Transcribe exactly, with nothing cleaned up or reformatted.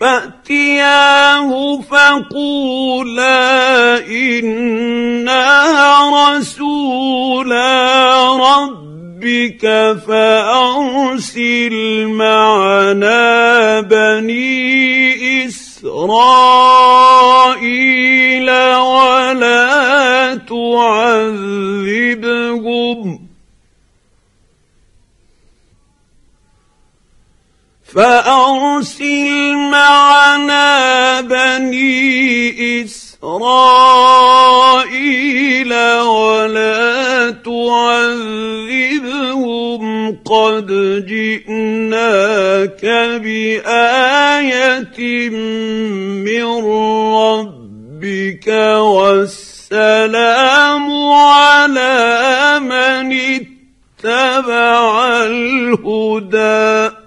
فأتياه فقولا إنا رسولا ربك فأرسل معنا بني إسرائيل ولا تعذبهم فأرسل معنا بني إسرائيل ولا تعذبهم قد جئناك بآية من ربك والسلام على من اتبع الهدى